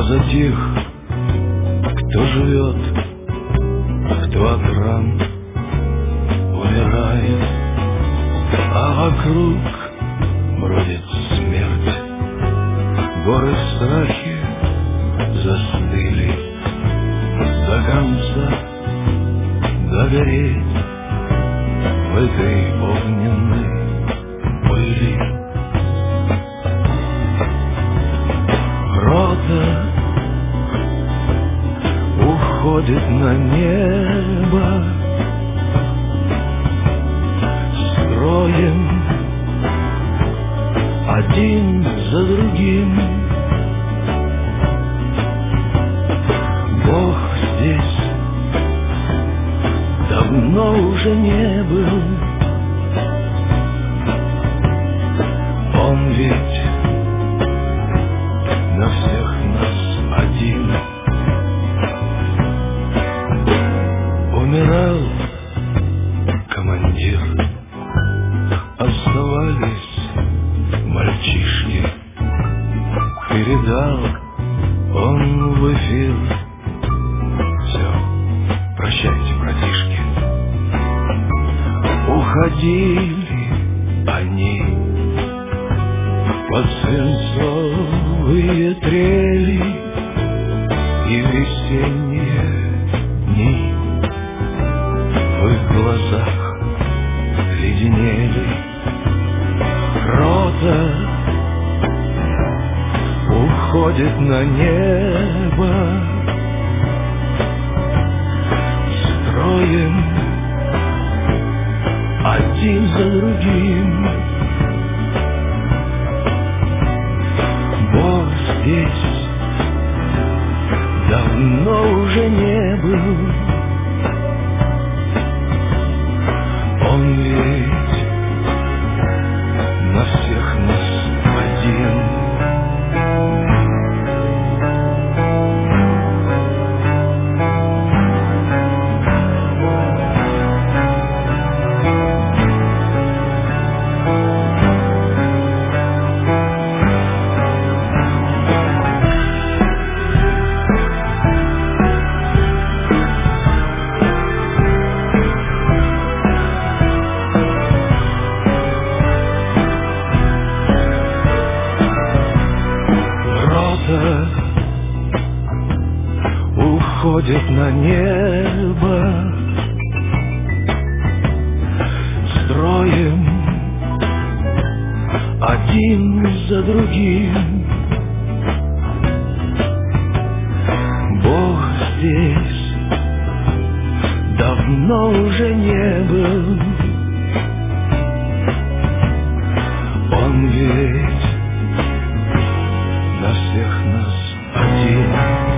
Кто затих, кто живет, кто от ран умирает, а вокруг бродит смерть. Горы в страхе застыли до конца, догореть в этой огненной пыли. Рота уходит на небо строем, один за другим. Бог здесь давно уже не был. Он ведь на всех нас один. Умирал командир, оставались мальчишки. Передал он в эфир: все, прощайте, братишки. Уходили они под свинцовые трели и весенние дни. В их глазах леденели. Рота уходит на небо строем, один за другим. Бог здесь давно уже не был. Он ведь на всех нас один. Уходит на небо строем, один за другим. Бог здесь давно уже не был. Он ведь на всех нас один.